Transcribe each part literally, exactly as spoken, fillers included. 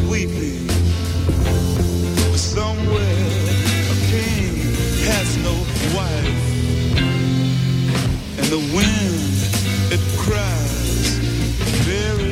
weeping. But somewhere a king has no wife, and the wind, it cries very.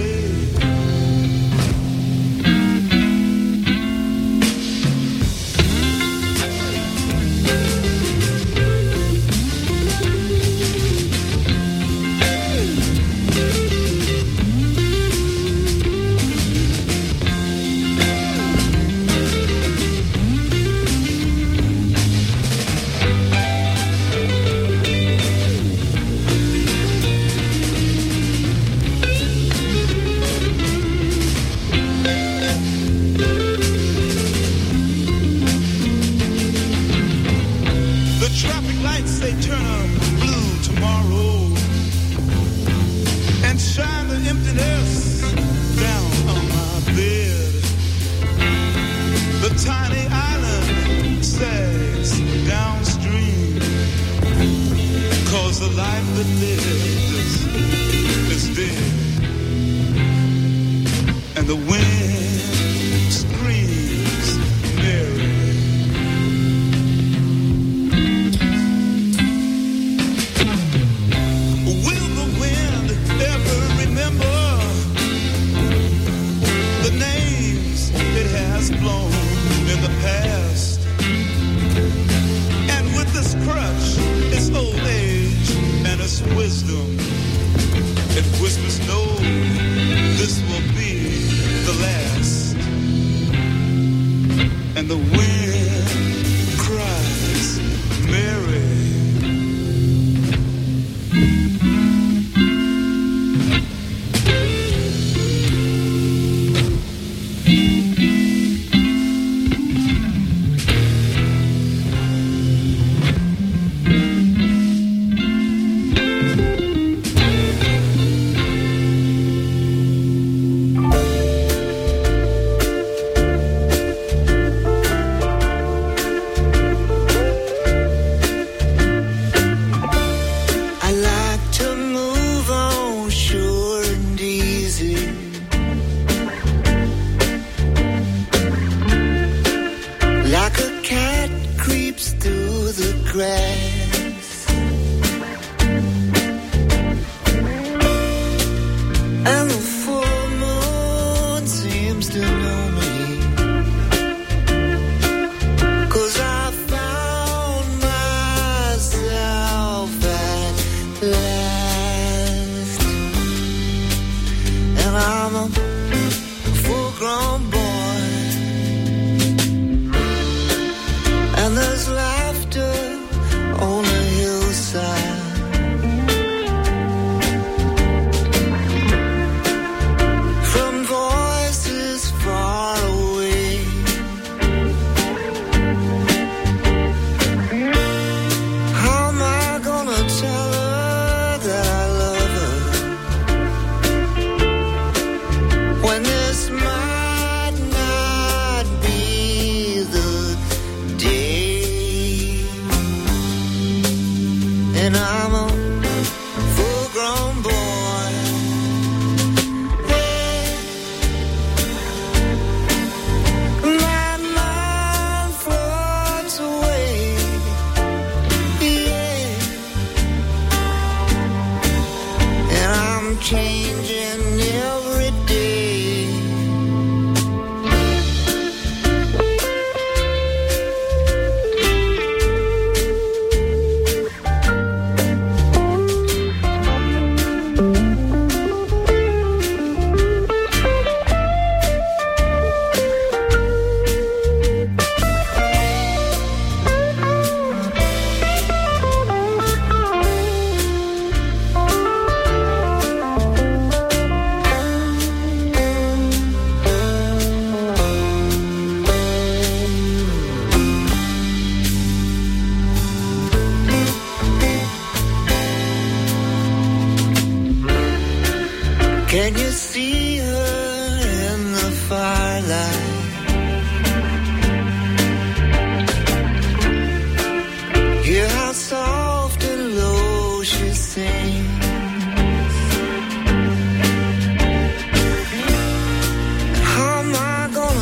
How am I gonna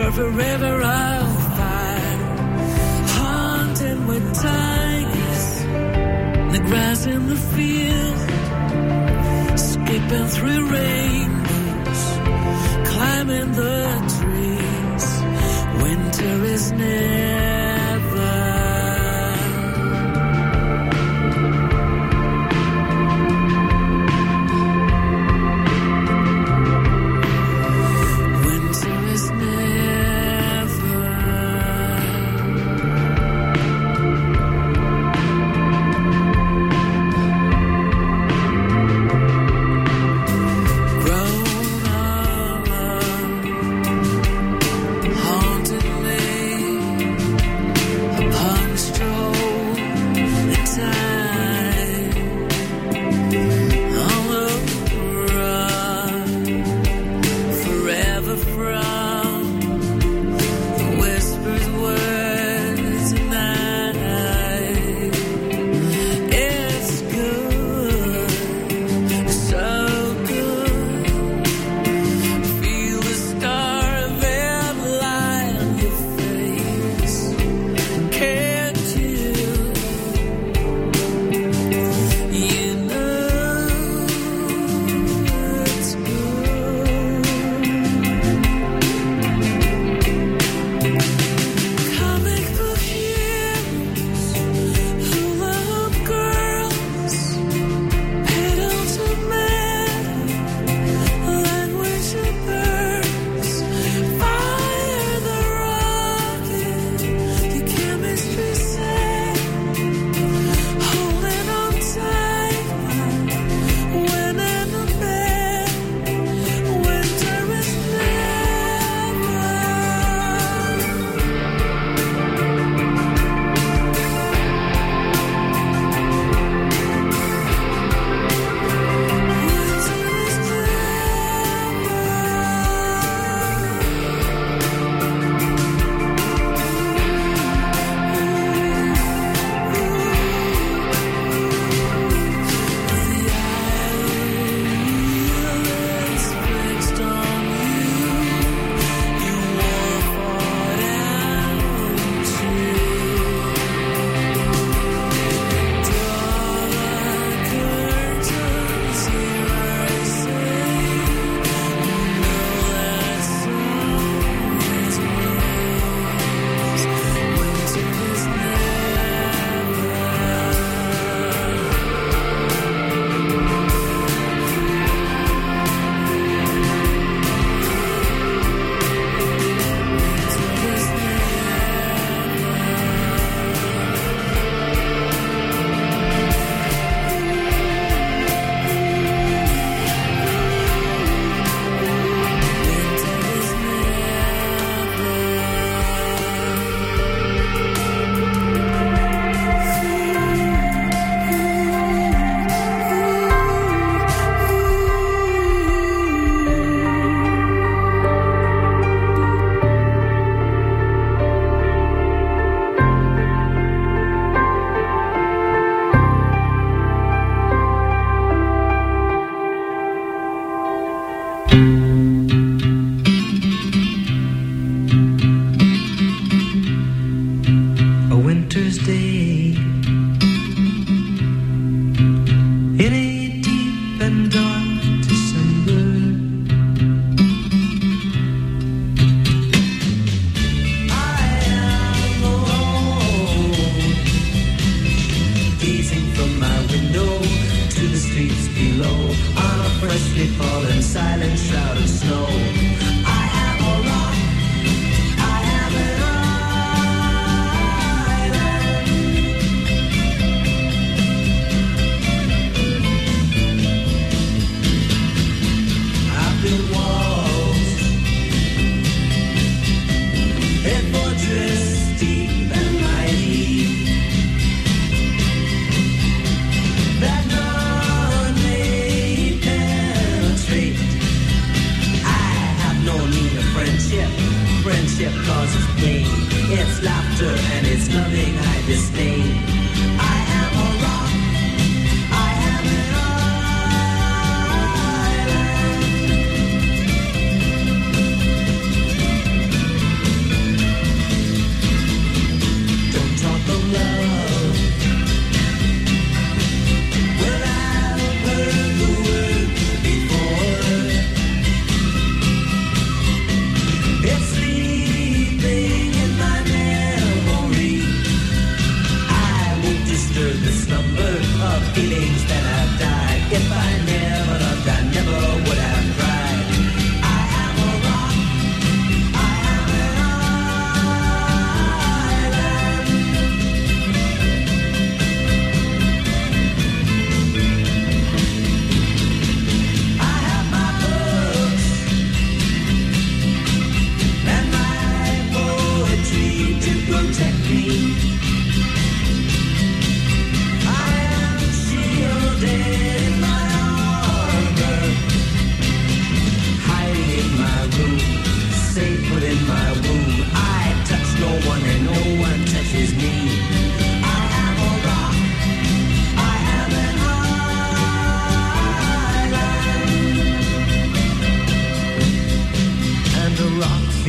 forever I'll find, haunted with tigers, the grass in the field, skipping through rainbows, climbing the trees. Winter is never.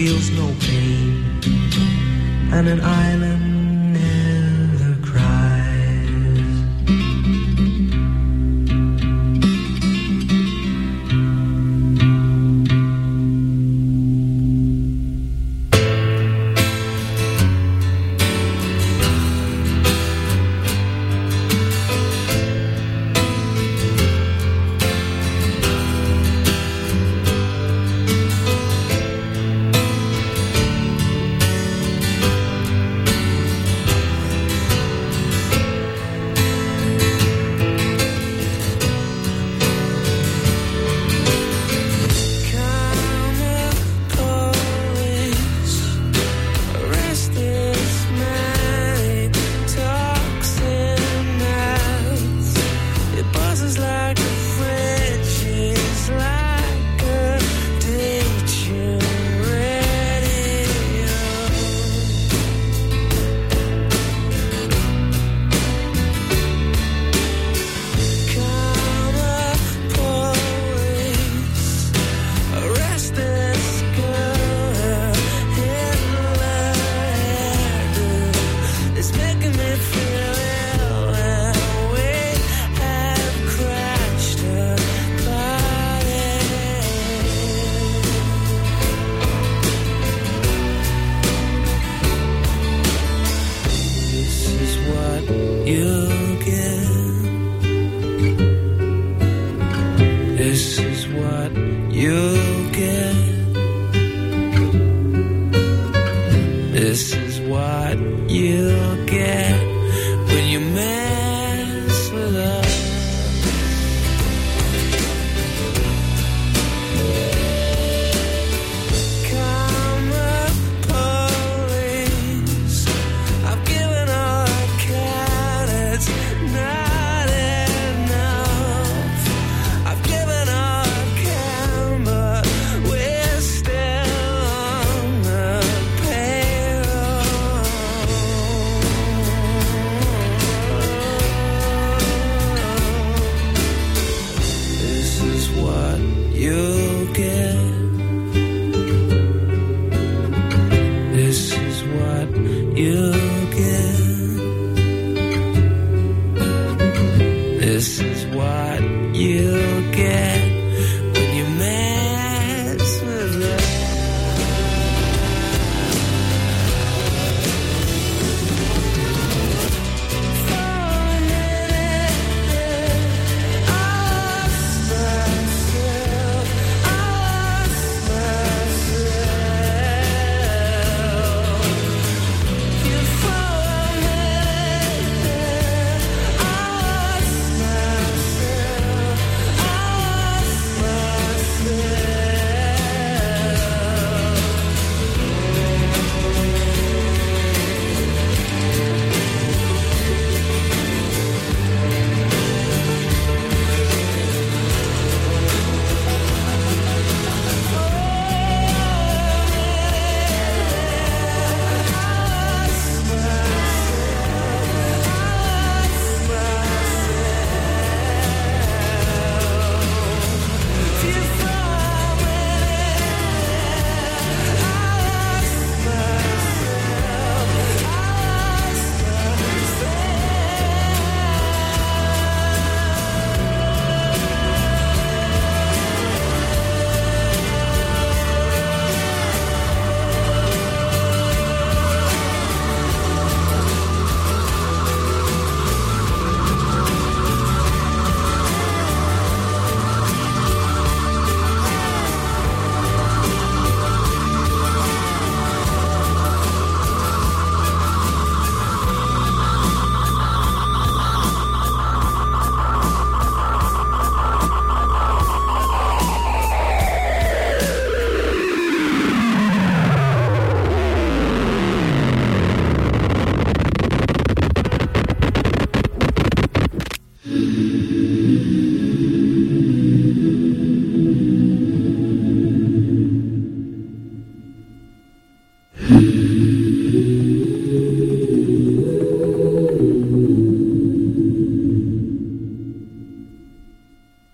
feels no pain, and an island never cries.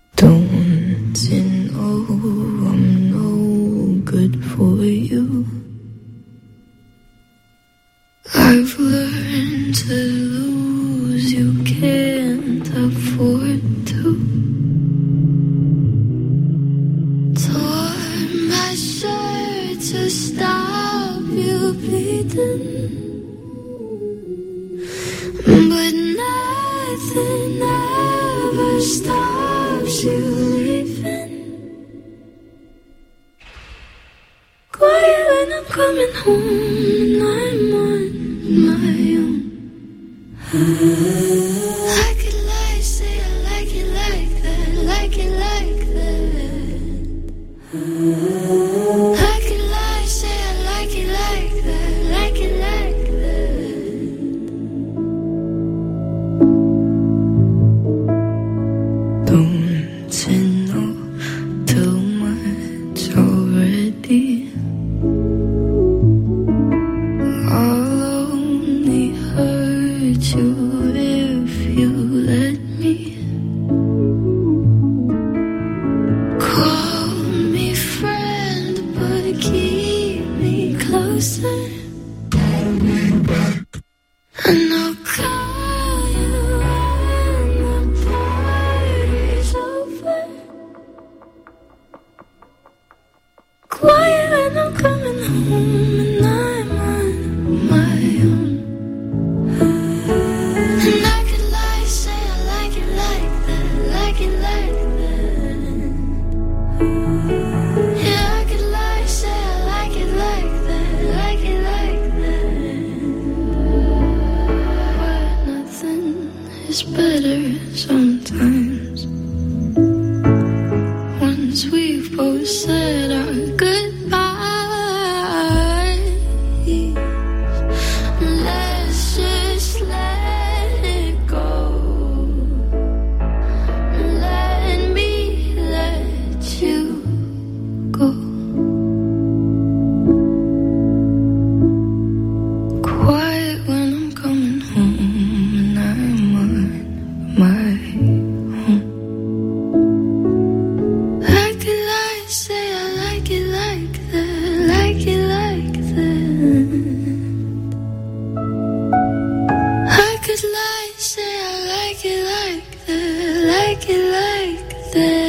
Don't you know I'm no good for you? I've learned to lose, you can't afford to. Tore my shirt to stop you bleeding, but nothing ever stops you leaving. Quiet when I'm coming home and I'm on my own. I could lie, say I like it like that, like it like that. I could lie, say I like it like that, like it like that. Don't you know too much already? I'll only hurt you if you let me. Call me friend, but keep me closer. Call me back, and I'll call you when the party's over. Quiet when I'm coming home and I'm on my own. And I could lie, say I like it like that, like it like that. Yeah, I could lie, say I like it like that, like it like that. But nothing is better sometimes. Once we've both said our goodbyes, let's just let it go. Let me let you go. Quiet when I'm coming home and I'm on my own. I could lie, say I like it like that, like it like that. I could lie, say I like it like that, like it like that.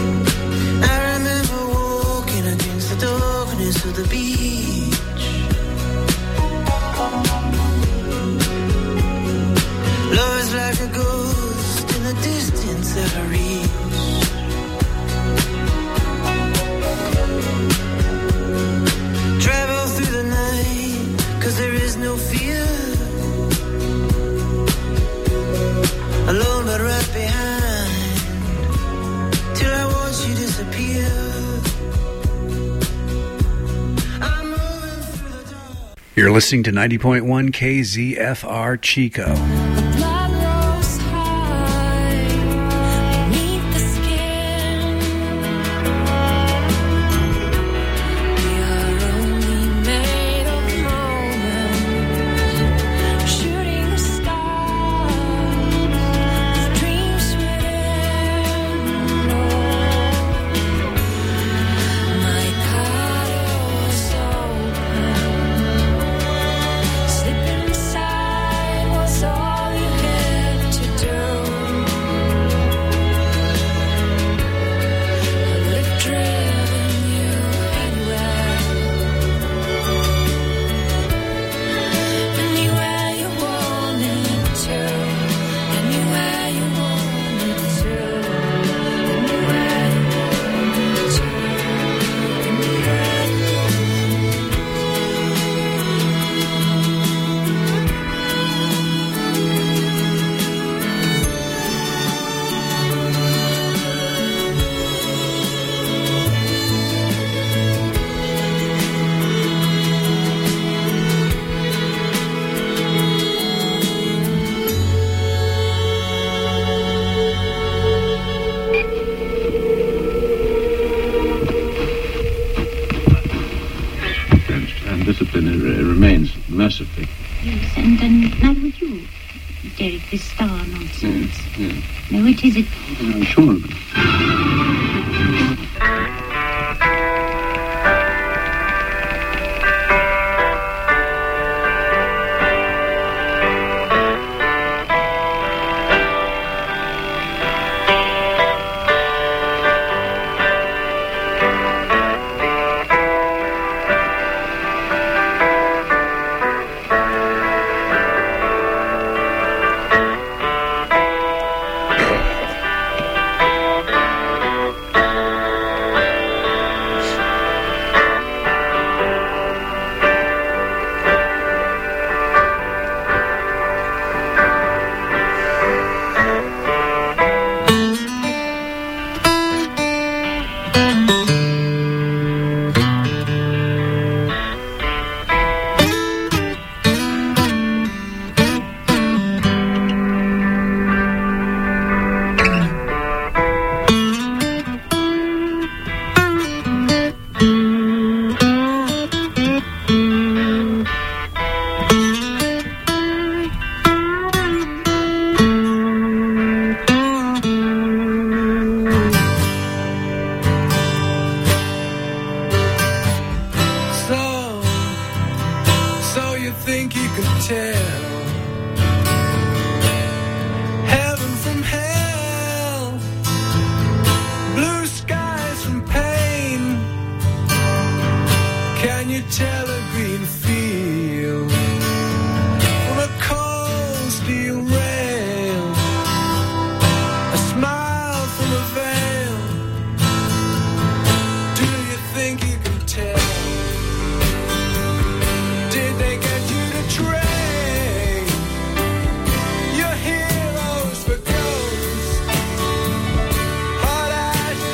To the beach You're listening to ninety point one K Z F R Chico. Mercifully. Yes, and um, neither would you, Derek, this star nonsense. Yes, yes. No, it is it. I'm sure of it.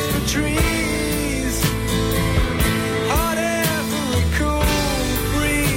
Trees, hot air for a cool breeze.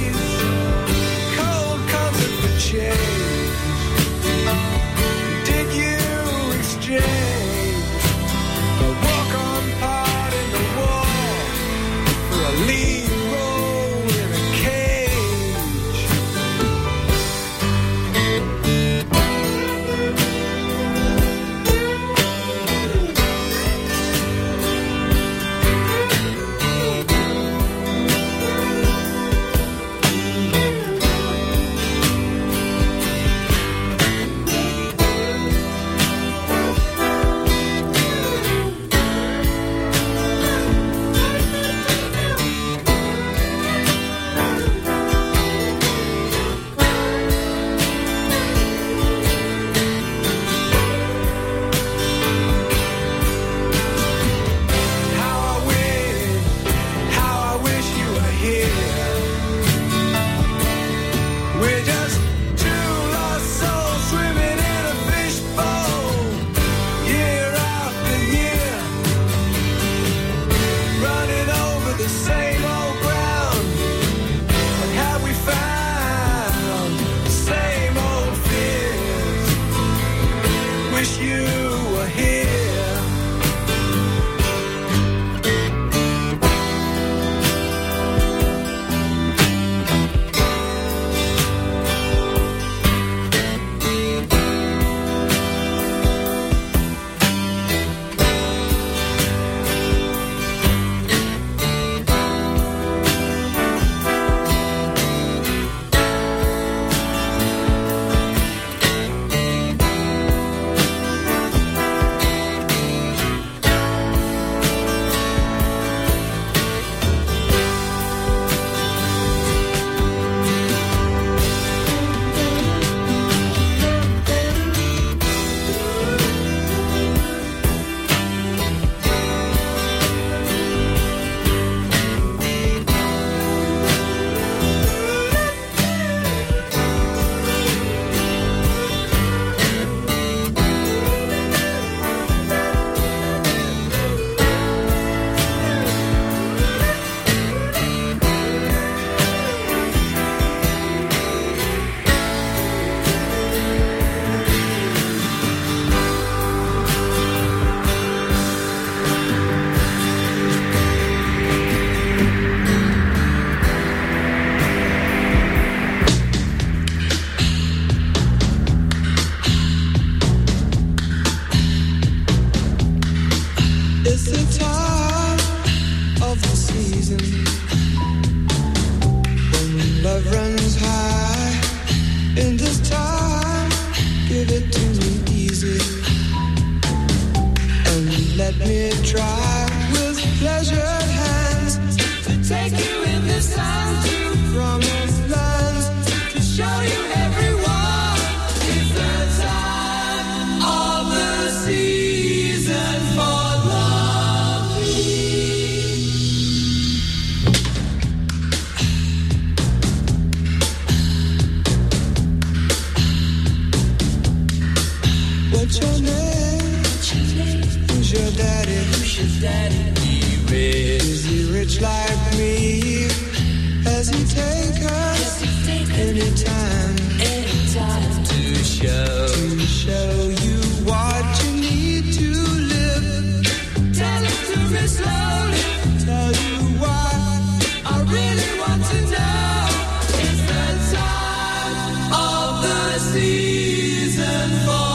love runs high. In this time, give it to me easy. And let me try with pleasured hands to take you in this time to promised lands, to show you everyone. It's the time of the season for what's your name? What's your name? Who's your daddy? Who's your daddy? He rich. Is he rich like me? Has he take us anytime? Anytime to show to show you what you need to live. Tell him to me slowly. Tell you why I really want to know. It's the time of the season for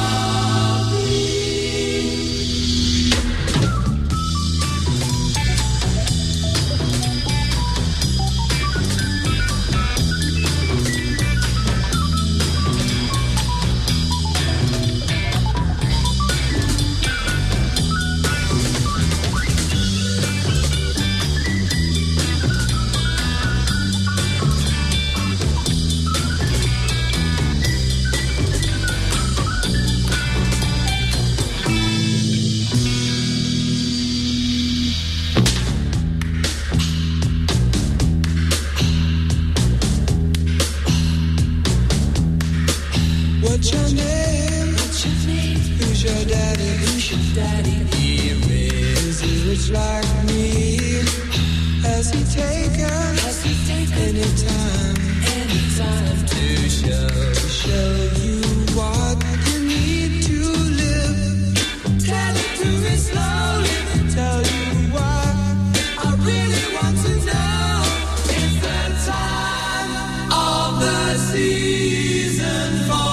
what's your name? What's your name? Who's your daddy? Who's your daddy? He rich. Is he rich like me? Has he taken? Has he taken anytime? Anytime to show to show you what you need to live. Tell it to me slowly. Tell you why I really want to know. It's the time of the season for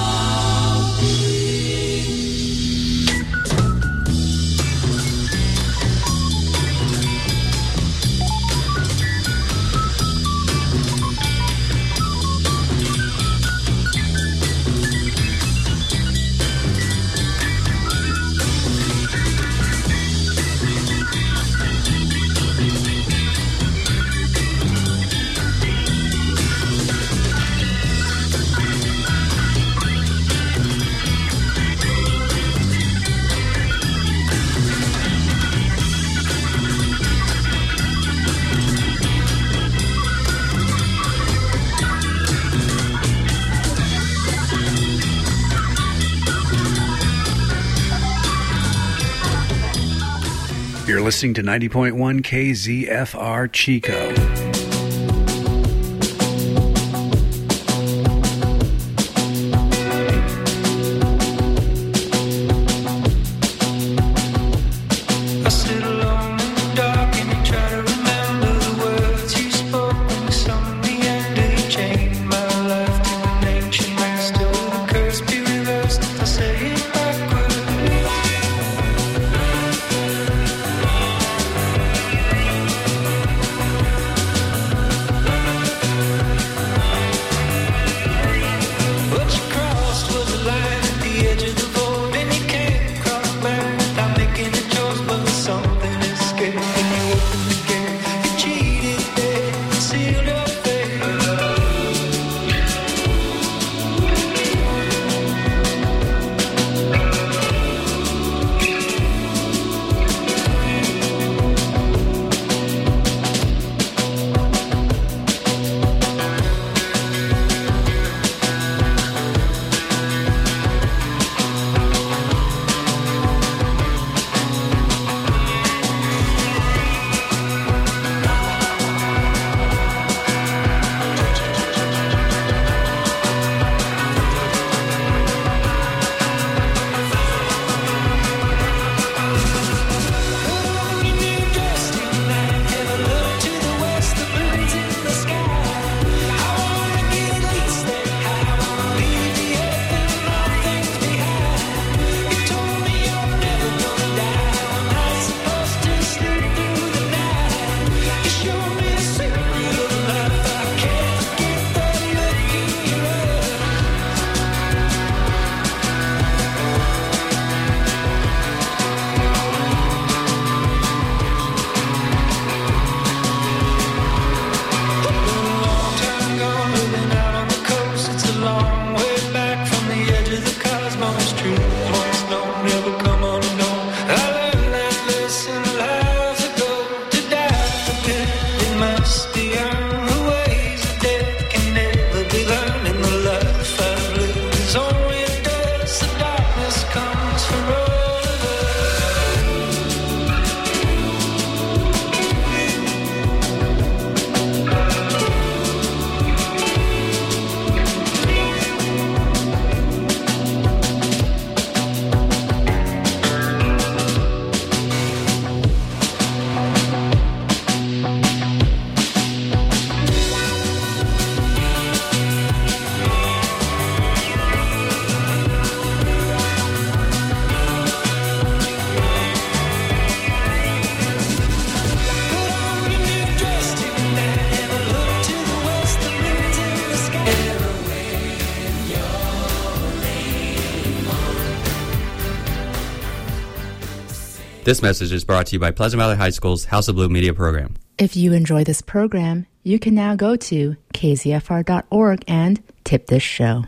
You're listening to ninety point one K Z F R Chico. I This message is brought to you by Pleasant Valley High School's House of Blue Media Program. If you enjoy this program, you can now go to K Z F R dot org and tip this show.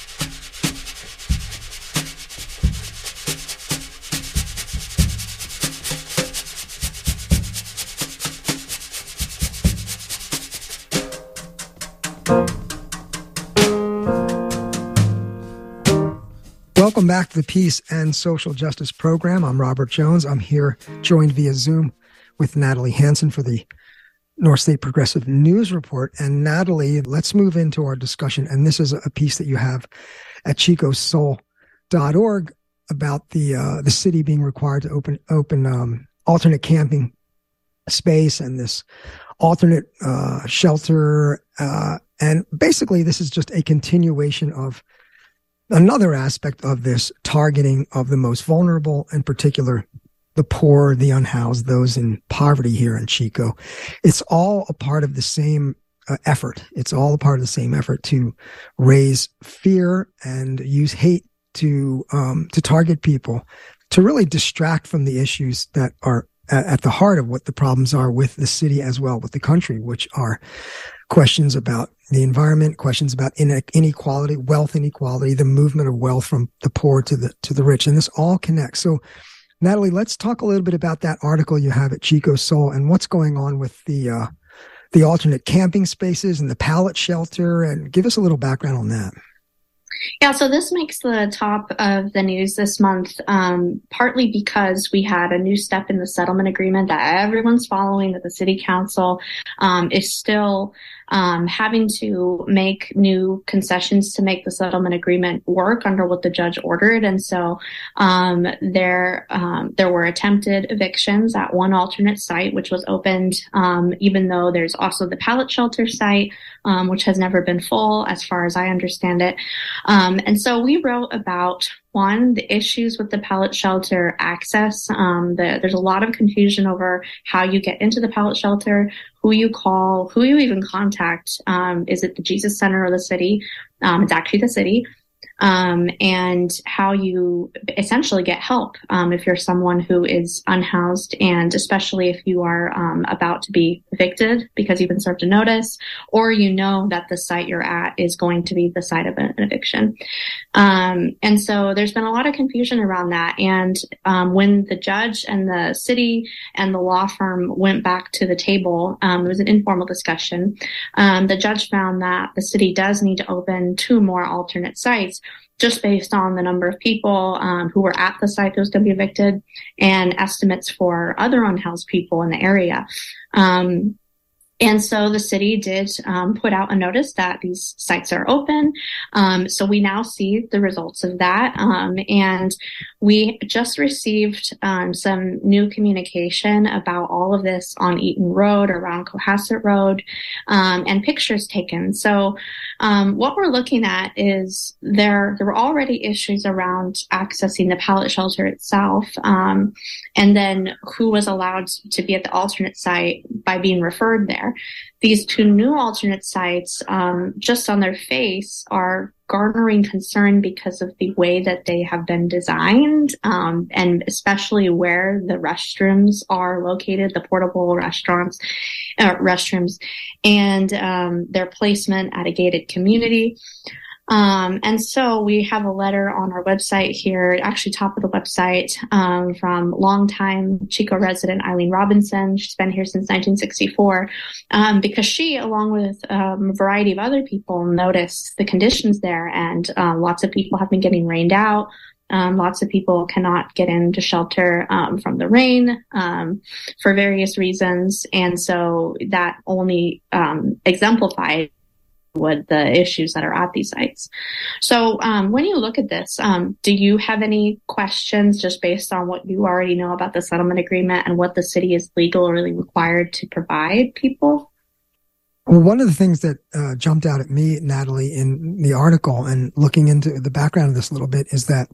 Welcome back to the Peace and Social Justice Program. I'm Robert Jones. I'm here joined via Zoom with Natalie Hanson for the North State Progressive News Report. And Natalie, let's move into our discussion. And this is a piece that you have at chico soul dot org about the uh, the city being required to open open um, alternate camping space and this alternate uh, shelter. Uh, and basically, this is just a continuation of another aspect of this targeting of the most vulnerable, in particular, the poor, the unhoused, those in poverty here in Chico. It's all a part of the same uh, effort. It's all a part of the same effort to raise fear and use hate to um, to target people, to really distract from the issues that are at, at the heart of what the problems are with the city as well, with the country, which are questions about the environment, questions about inequality, wealth inequality, the movement of wealth from the poor to the to the rich, and this all connects. So, Natalie, let's talk a little bit about that article you have at Chico Soul and what's going on with the uh, the alternate camping spaces and the pallet shelter, and give us a little background on that. Yeah, so this makes the top of the news this month, um, partly because we had a new step in the settlement agreement that everyone's following, that the city council um, is still um, having to make new concessions to make the settlement agreement work under what the judge ordered. And so um, there um, there were attempted evictions at one alternate site, which was opened, um, even though there's also the pallet shelter site, um, which has never been full, as far as I understand it. Um, and so we wrote about, one, the issues with the pallet shelter access. Um, the, there's a lot of confusion over how you get into the pallet shelter, who you call, who you even contact. Um, is it the Jesus Center or the city? Um, it's actually the city. Um, and how you essentially get help um, if you're someone who is unhoused, and especially if you are um, about to be evicted because you've been served a notice, or you know that the site you're at is going to be the site of an eviction. Um, and so there's been a lot of confusion around that. And um, when the judge and the city and the law firm went back to the table, um, it was an informal discussion. Um, the judge found that the city does need to open two more alternate sites, just based on the number of people um, who were at the site that was going to be evicted and estimates for other unhoused people in the area. Um, And so the city did um, put out a notice that these sites are open. Um, so we now see the results of that. Um, and we just received um, some new communication about all of this on Eaton Road, around Cohasset Road, um, and pictures taken. So um, what we're looking at is there, there were already issues around accessing the pallet shelter itself, um, and then who was allowed to be at the alternate site by being referred there. These two new alternate sites, um, just on their face, are garnering concern because of the way that they have been designed, um, and especially where the restrooms are located, the portable restaurants, uh, restrooms, and um, their placement at a gated community. Um, and so we have a letter on our website here, actually top of the website, um, from longtime Chico resident Eileen Robinson. She's been here since nineteen sixty-four, um, because she, along with um, a variety of other people, noticed the conditions there, and uh, lots of people have been getting rained out. Um, lots of people cannot get into shelter um, from the rain um, for various reasons, and so that only um, exemplified what the issues that are at these sites. So um, when you look at this, um, do you have any questions just based on what you already know about the settlement agreement and what the city is legally required to provide people? Well, one of the things that uh, jumped out at me, Natalie, in the article and looking into the background of this a little bit is that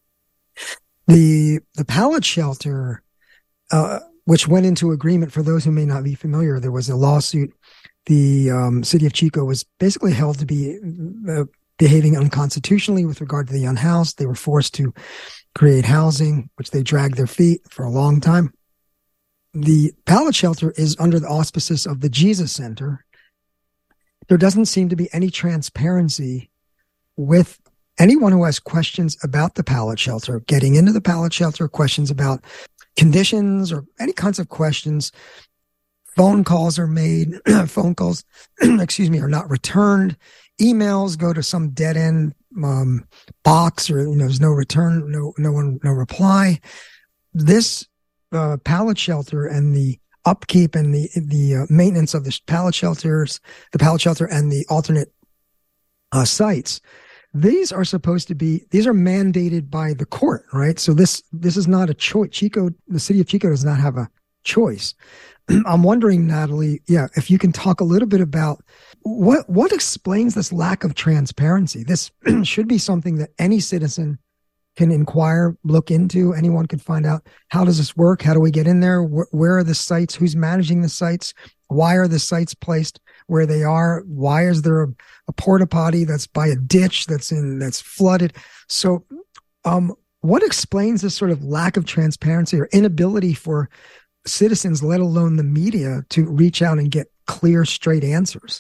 the the pallet shelter, uh, which went into agreement, for those who may not be familiar, there was a lawsuit. The um, city of Chico was basically held to be uh, behaving unconstitutionally with regard to the unhoused. They were forced to create housing, which they dragged their feet for a long time. The pallet shelter is under the auspices of the Jesus Center. There doesn't seem to be any transparency with anyone who has questions about the pallet shelter, getting into the pallet shelter, questions about conditions or any kinds of questions. Phone calls are made, phone calls, excuse me, are not returned. Emails go to some dead end um, box, or you know, there's no return, no, no one, no reply. This uh, pallet shelter and the upkeep and the the uh, maintenance of the pallet shelters, the pallet shelter and the alternate uh, sites. These are supposed to be, these are mandated by the court, right? So this, this is not a choice. Chico, the city of Chico does not have a choice. I'm wondering, Natalie, yeah, if you can talk a little bit about what, what explains this lack of transparency. This should be something that any citizen can inquire, look into. Anyone can find out, how does this work? How do we get in there? Where, where are the sites? Who's managing the sites? Why are the sites placed where they are? Why is there a, a porta potty that's by a ditch that's in that's flooded? So, um, what explains this sort of lack of transparency or inability for citizens, let alone the media, to reach out and get clear, straight answers?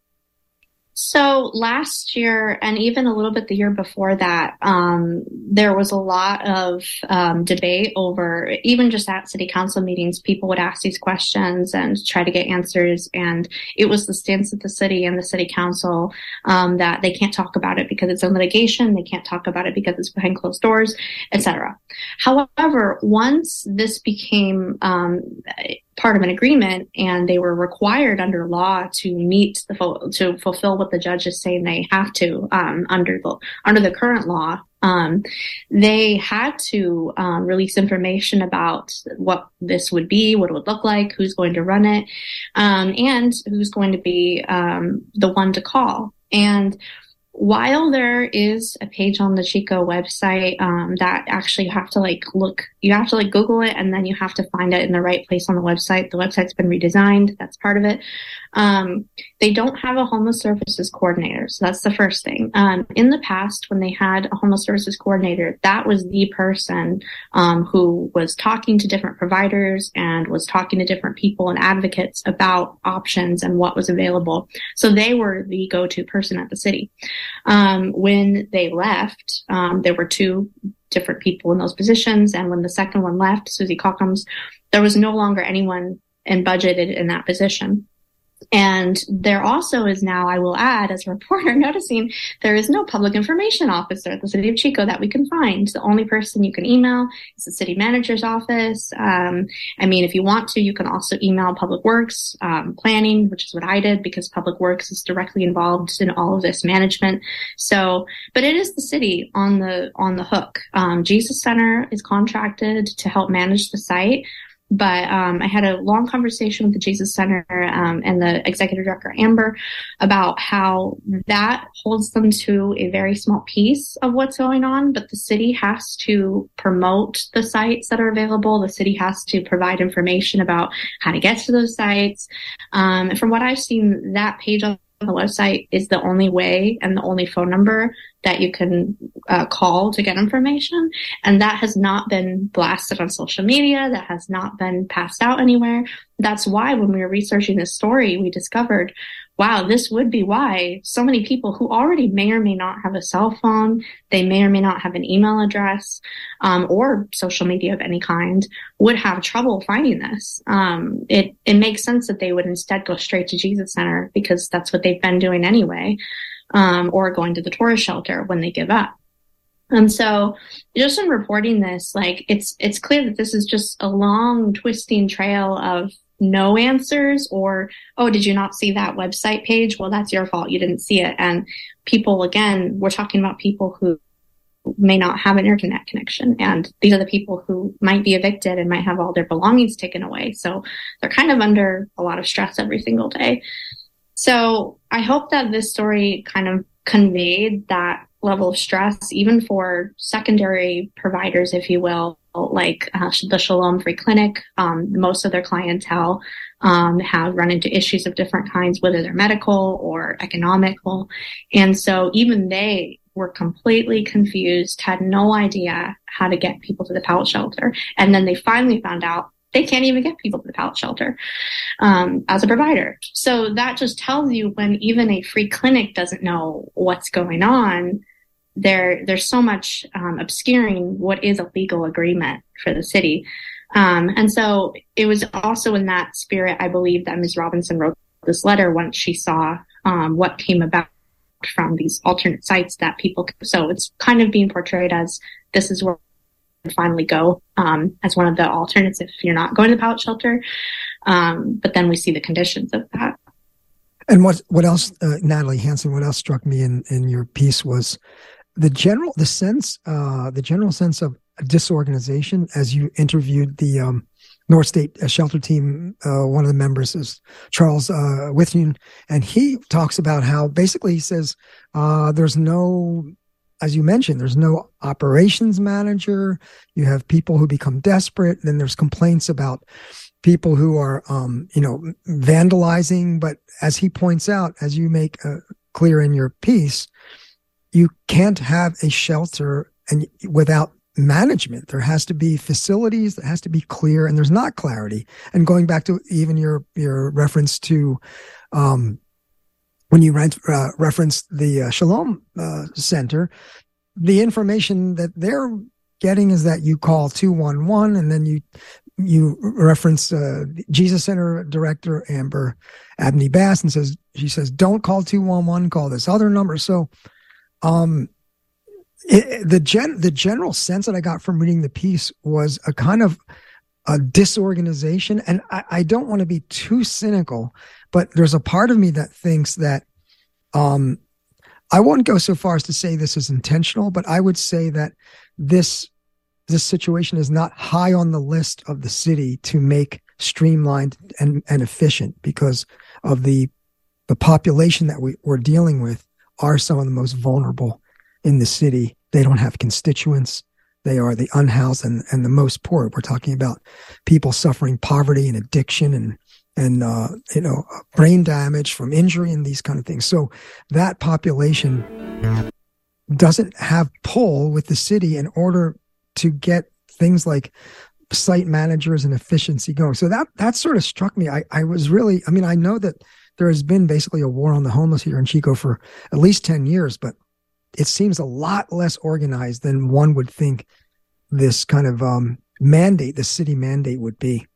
So last year, and even a little bit the year before that, um, there was a lot of um, debate over, even just at city council meetings, people would ask these questions and try to get answers. And it was the stance of the city and the city council um, that they can't talk about it because it's in litigation. They can't talk about it because it's behind closed doors, et cetera. However, once this became um, part of an agreement and they were required under law to meet the fo- to fulfill what the judge is saying they have to um, under the under the current law, um, they had to um, release information about what this would be, what it would look like, who's going to run it, um, and who's going to be um, the one to call. And while there is a page on the Chico website um, that actually you have to like look, you have to like Google it, and then you have to find it in the right place on the website. The website's been redesigned. That's part of it. Um, they don't have a homeless services coordinator. So that's the first thing. Um, in the past, when they had a homeless services coordinator, that was the person um, who was talking to different providers and was talking to different people and advocates about options and what was available. So they were the go-to person at the city. Um, when they left, um, there were two different people in those positions. And when the second one left, Susie Calkins, there was no longer anyone and budgeted in that position. And there also is now, I will add, as a reporter, noticing there is no public information officer at the city of Chico that we can find. The only person you can email is the city manager's office. Um, I mean, if you want to, you can also email Public Works, um, planning, which is what I did because Public Works is directly involved in all of this management. So, but it is the city on the, on the hook. Um, Jesus Center is contracted to help manage the site. But um, I had a long conversation with the Jesus Center um, and the executive director, Amber, about how that holds them to a very small piece of what's going on. But the city has to promote the sites that are available. The city has to provide information about how to get to those sites. Um, and from what I've seen, that page on the website is the only way and the only phone number that you can uh, call to get information. And that has not been blasted on social media. That has not been passed out anywhere. That's why when we were researching this story, we discovered, wow, this would be why so many people who already may or may not have a cell phone, they may or may not have an email address, um, or social media of any kind, would have trouble finding this. Um, it, it makes sense that they would instead go straight to Jesus Center because that's what they've been doing anyway, um, or going to the tourist shelter when they give up. And so just in reporting this, like it's, it's clear that this is just a long twisting trail of no answers, or, oh, did you not see that website page? Well, that's your fault. You didn't see it. And people, again, we're talking about people who may not have an internet connection. And these are the people who might be evicted and might have all their belongings taken away. So they're kind of under a lot of stress every single day. So I hope that this story kind of conveyed that level of stress, even for secondary providers, if you will, like uh, the Shalom Free Clinic. Um, most of their clientele um, have run into issues of different kinds, whether they're medical or economical. And so even they were completely confused, had no idea how to get people to the pallet shelter. And then they finally found out they can't even get people to the pallet shelter um, as a provider. So that just tells you when even a free clinic doesn't know what's going on, there there's so much um, obscuring what is a legal agreement for the city. Um, and so it was also in that spirit, I believe, that Miz Robinson wrote this letter once she saw um, what came about from these alternate sites that people. So it's kind of being portrayed as this is where we finally go um, as one of the alternates if you're not going to the pallet shelter. Um, but then we see the conditions of that. And what what else, uh, Natalie Hanson? What else struck me in, in your piece was the general the sense uh, the general sense of disorganization as you interviewed the um, North State Shelter Team. Uh, one of the members is Charles uh, Withune, and he talks about how basically he says uh, there's no, as you mentioned, there's no operations manager. You have people who become desperate. Then there's complaints about people who are, um, you know, vandalizing. But as he points out, as you make uh, clear in your piece, you can't have a shelter and without management. There has to be facilities, there has to be clear, and there's not clarity. And going back to even your your reference to um, when you rent, uh, referenced the uh, Shalom uh, Center, the information that they're getting is that you call two one one, and then you you reference uh, Jesus Center director Amber Abney Bass and says she says don't call two one one, call this other number. So um It, the gen the general sense that I got from reading the piece was a kind of a disorganization, and I, I don't want to be too cynical, but there's a part of me that thinks that um, I won't go so far as to say this is intentional, but I would say that this this situation is not high on the list of the city to make streamlined and, and efficient because of the the population that we, we're dealing with are some of the most vulnerable in the city. They don't have constituents. They are the unhoused and, and the most poor. We're talking about people suffering poverty and addiction and, and, uh, you know, brain damage from injury and these kind of things. So that population doesn't have pull with the city in order to get things like site managers and efficiency going. So that, that sort of struck me. I, I was really, I mean, I know that there has been basically a war on the homeless here in Chico for at least ten years, but it seems a lot less organized than one would think this kind of um, mandate, the city mandate would be.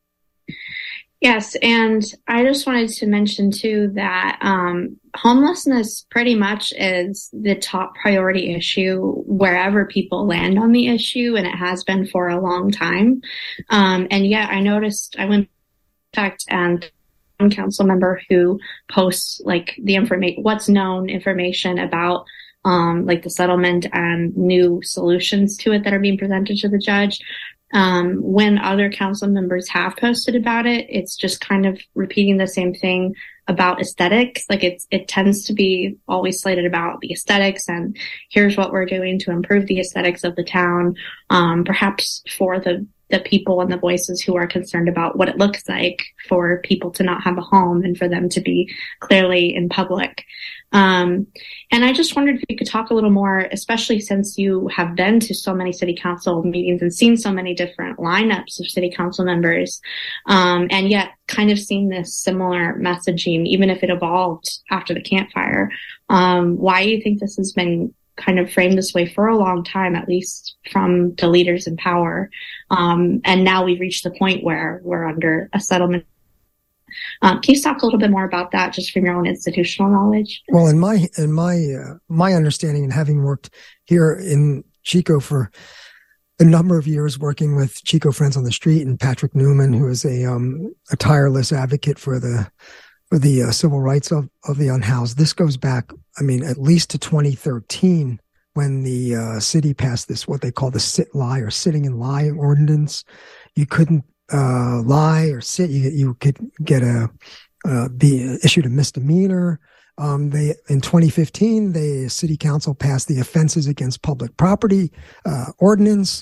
Yes, and I just wanted to mention too that um, homelessness pretty much is the top priority issue wherever people land on the issue, and it has been for a long time. Um, and yet I noticed, I went back and one council member who posts like the information, what's known information about Um, like the settlement and new solutions to it that are being presented to the judge. Um, when other council members have posted about it, it's just kind of repeating the same thing about aesthetics. Like it's, it tends to be always slated about the aesthetics and here's what we're doing to improve the aesthetics of the town. Um, perhaps for the, the people and the voices who are concerned about what it looks like for people to not have a home and for them to be clearly in public. Um, and I just wondered if you could talk a little more, especially since you have been to so many city council meetings and seen so many different lineups of city council members, um, and yet kind of seen this similar messaging, even if it evolved after the campfire. Um, why do you think this has been kind of framed this way for a long time, at least from the leaders in power? Um, and now we've reached the point where we're under a settlement. Um, can you talk a little bit more about that, just from your own institutional knowledge? Well, in my in my uh, my understanding, and having worked here in Chico for a number of years, working with Chico Friends on the Street and Patrick Newman, who is a um, a tireless advocate for the for the uh, civil rights of of the unhoused. This goes back, I mean, at least to twenty thirteen, when the uh, city passed this what they call the sit lie or sitting and lie ordinance. You couldn't Uh, lie or sit, you, you could get a uh, be issued a misdemeanor. Um, they in twenty fifteen, the city council passed the Offenses Against Public Property uh, ordinance,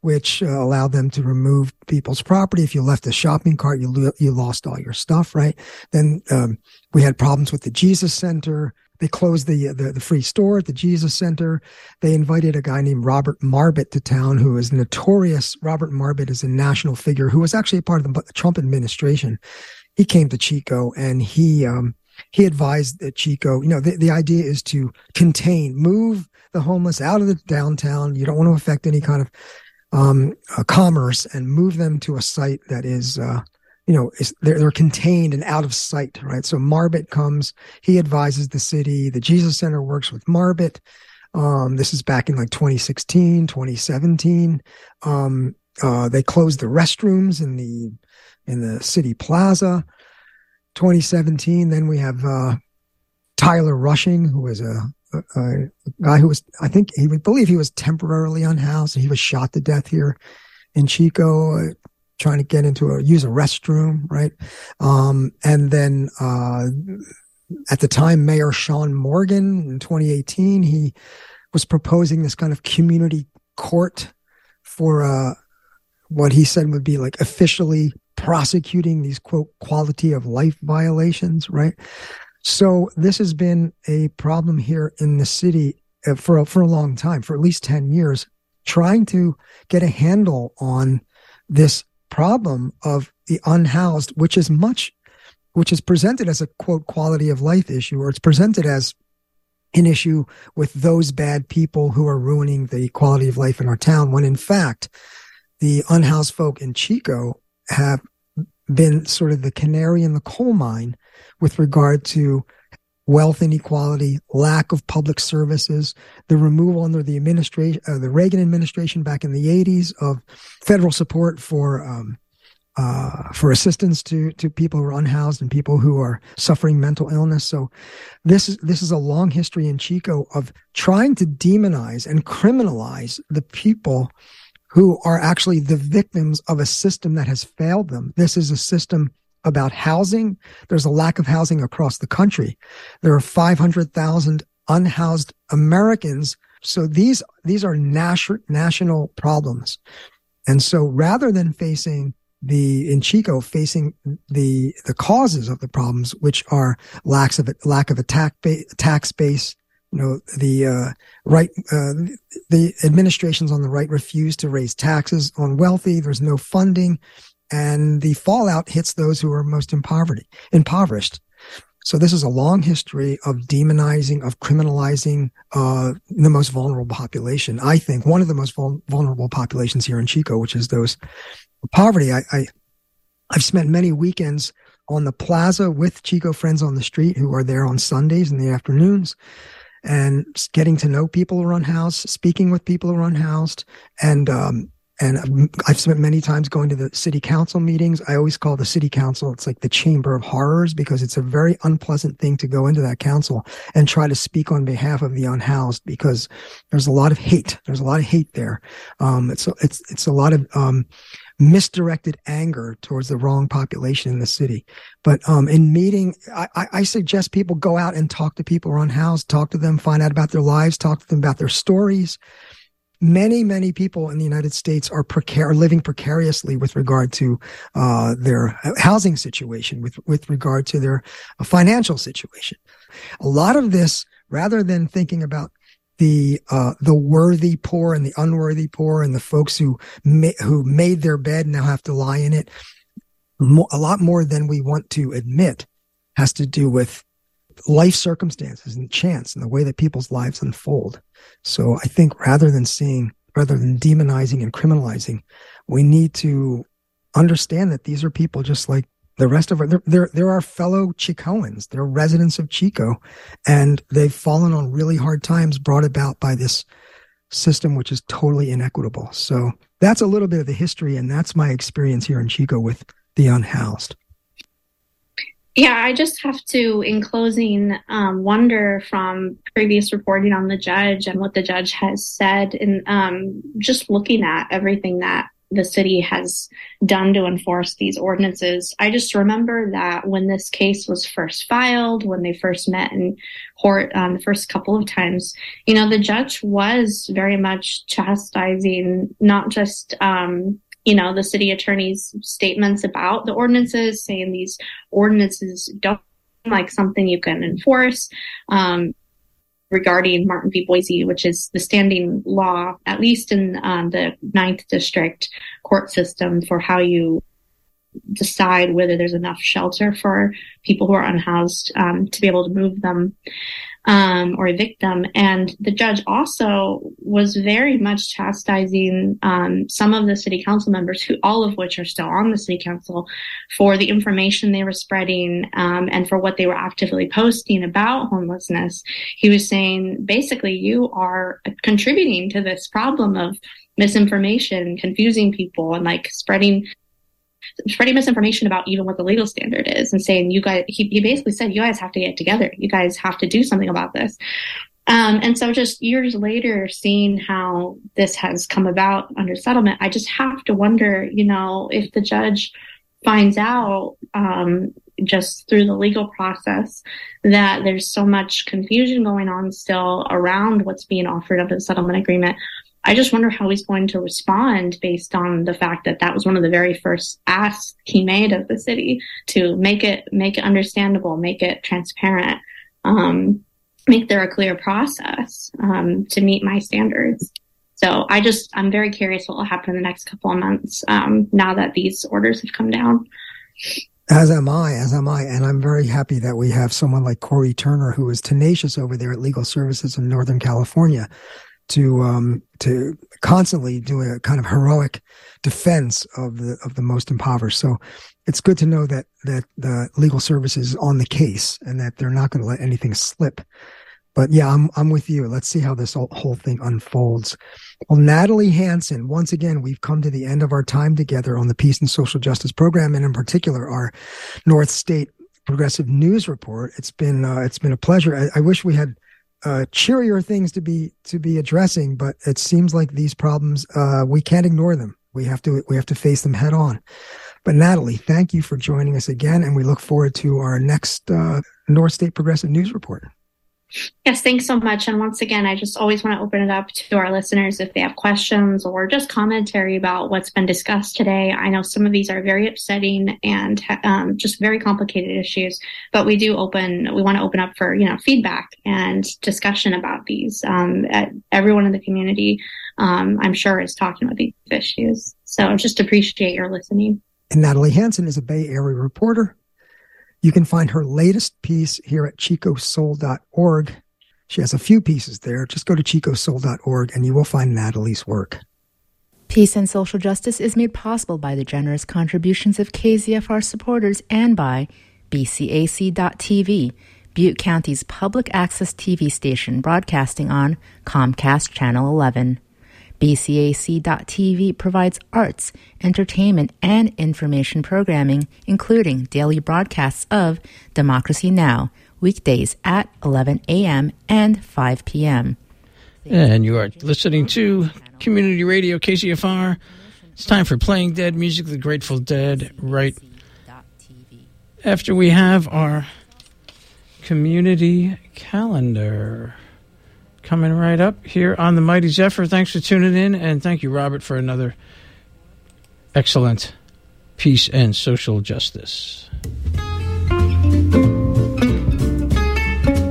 which uh, allowed them to remove people's property. If you left a shopping cart, you lo- you lost all your stuff, right? Then um, we had problems with the Jesus Center. They closed the, the the free store at the Jesus Center. They invited a guy named Robert Marbut to town, who is notorious. Robert Marbut is a national figure who was actually a part of the Trump administration. He came to Chico, and he um, he advised that Chico, you know, the, the idea is to contain, move the homeless out of the downtown. You don't want to affect any kind of um, uh, commerce, and move them to a site that is uh, you know, is, they're, they're contained and out of sight, right? So Marbut comes, he advises the city. The Jesus Center works with Marbut. Um, this is back in like twenty sixteen, twenty seventeen. Um, uh, they closed the restrooms in the, in the city plaza. twenty seventeen. Then we have, uh, Tyler Rushing, who was a, a, a guy who was, I think he would believe he was temporarily unhoused, and he was shot to death here in Chico, uh, trying to get into a, use a restroom, right? Um, and then, uh, at the time, Mayor Sean Morgan in twenty eighteen, he was proposing this kind of community court for, uh, what he said would be like officially prosecuting these, quote, quality of life violations, right? So this has been a problem here in the city for a, for a long time, for at least ten years, trying to get a handle on this problem of the unhoused, which is much, which is presented as a, quote, quality of life issue, or it's presented as an issue with those bad people who are ruining the quality of life in our town, when in fact, the unhoused folk in Chico have been sort of the canary in the coal mine with regard to wealth inequality, lack of public services, the removal under the administration, uh, the Reagan administration back in the eighties of federal support for um, uh, for assistance to to people who are unhoused and people who are suffering mental illness. So this is this is a long history in Chico of trying to demonize and criminalize the people who are actually the victims of a system that has failed them. This is a system about housing. There's a lack of housing across the country. There are five hundred thousand unhoused Americans. So these, these are nas- national problems. And so rather than facing the, in Chico, facing the, the causes of the problems, which are lacks of, lack of a tax base, tax base, you know, the, uh, right, uh, the administrations on the right refuse to raise taxes on wealthy. There's no funding. And the fallout hits those who are most impoverished. impoverished. So this is a long history of demonizing, of criminalizing uh, the most vulnerable population. I think one of the most vul- vulnerable populations here in Chico, which is those with poverty. I, I, I've spent many weekends on the plaza with Chico Friends on the Street, who are there on Sundays in the afternoons, and getting to know people who are unhoused, speaking with people who are unhoused, and um, And I've spent many times going to the city council meetings. I always call the city council, it's like the chamber of horrors, because it's a very unpleasant thing to go into that council and try to speak on behalf of the unhoused, because there's a lot of hate. There's a lot of hate there. Um, it's, it's, it's a lot of, um, misdirected anger towards the wrong population in the city. But, um, in meeting, I, I suggest people go out and talk to people who are unhoused, talk to them, find out about their lives, talk to them about their stories. Many, many people in the United States are precar- living precariously with regard to uh, their housing situation, with, with regard to their uh, financial situation. A lot of this, rather than thinking about the uh, the worthy poor and the unworthy poor and the folks who ma- who made their bed and now have to lie in it, mo- a lot more than we want to admit has to do with life circumstances and chance and the way that people's lives unfold. So I think rather than seeing, rather than demonizing and criminalizing, we need to understand that these are people just like the rest of our, they're, they're, they're our fellow Chicoans. They're residents of Chico, and they've fallen on really hard times brought about by this system, which is totally inequitable. So that's a little bit of the history, and that's my experience here in Chico with the unhoused. Yeah, I just have to, in closing, um, wonder from previous reporting on the judge and what the judge has said, and um, just looking at everything that the city has done to enforce these ordinances. I just remember that when this case was first filed, when they first met in court um, the first couple of times, you know, the judge was very much chastising not just, um, you know, the city attorney's statements about the ordinances, saying these ordinances don't seem like something you can enforce, um, regarding Martin v. Boise, which is the standing law, at least in um, the ninth District court system, for how you decide whether there's enough shelter for people who are unhoused um, to be able to move them um, or evict them. And the judge also was very much chastising um, some of the city council members, who all of which are still on the city council, for the information they were spreading um, and for what they were actively posting about homelessness. He was saying, basically, you are contributing to this problem of misinformation, confusing people, and like spreading spreading misinformation about even what the legal standard is, and saying, you guys, he, he basically said, you guys have to get together. You guys have to do something about this. Um, and so just years later, seeing how this has come about under settlement, I just have to wonder, you know, if the judge finds out um, just through the legal process that there's so much confusion going on still around what's being offered under the settlement agreement, I just wonder how he's going to respond based on the fact that that was one of the very first asks he made of the city, to make it make it understandable, make it transparent, um, make there a clear process um, to meet my standards. So I just I'm very curious what will happen in the next couple of months um, now that these orders have come down. As am I, as am I. And I'm very happy that we have someone like Corey Turner, who is tenacious over there at Legal Services in Northern California, to um to constantly do a kind of heroic defense of the of the most impoverished. So it's good to know that that the legal service is on the case and that they're not going to let anything slip. But yeah, I'm I'm with you. Let's see how this whole, whole thing unfolds. Well, Natalie Hanson, once again, we've come to the end of our time together on the Peace and Social Justice program, and in particular our North State Progressive News Report. It's been uh, it's been a pleasure. I, I wish we had Uh, cheerier things to be to be addressing, but it seems like these problems uh, we can't ignore them. We have to we have to face them head on. But Natalie, thank you for joining us again, and we look forward to our next uh, North State Progressive News Report. Yes, thanks so much. And once again, I just always want to open it up to our listeners if they have questions or just commentary about what's been discussed today. I know some of these are very upsetting and um, just very complicated issues, but we do open, we want to open up for, you know, feedback and discussion about these. Um, everyone in the community, um, I'm sure, is talking about these issues. So just appreciate your listening. And Natalie Hanson is a Bay Area reporter. You can find her latest piece here at chico soul dot org. She has a few pieces there. Just go to chico soul dot org and you will find Natalie's work. Peace and Social Justice is made possible by the generous contributions of K Z F R supporters and by B C A C dot T V, Butte County's public access T V station broadcasting on Comcast Channel eleven. B C A C dot T V provides arts, entertainment, and information programming, including daily broadcasts of Democracy Now!, weekdays at eleven a.m. and five p.m. And you are listening to Community Radio K Z F R. It's time for Playing Dead Music, the Grateful Dead, right after we have our community calendar coming right up here on the Mighty Zephyr. Thanks for tuning in, and thank you, Robert, for another excellent Peace and Social Justice.